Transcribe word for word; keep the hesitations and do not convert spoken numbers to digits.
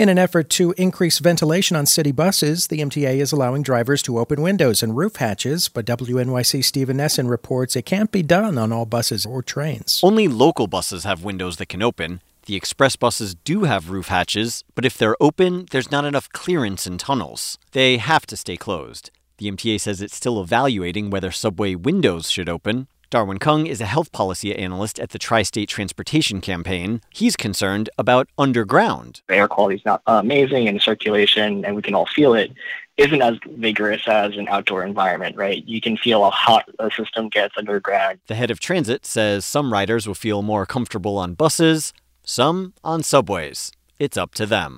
In an effort to increase ventilation on city buses, the M T A is allowing drivers to open windows and roof hatches, but W N Y C Stephen Nesson reports it can't be done on all buses or trains. Only local buses have windows that can open. The express buses do have roof hatches, but if they're open, there's not enough clearance in tunnels. They have to stay closed. The M T A says it's still evaluating whether subway windows should open. Darwin Kung is a health policy analyst at the Tri-State Transportation Campaign. He's concerned about underground. The air quality is not amazing in circulation, and we can all feel it, isn't as vigorous as an outdoor environment, right? You can feel how hot a system gets underground. The head of transit says some riders will feel more comfortable on buses, some on subways. It's up to them.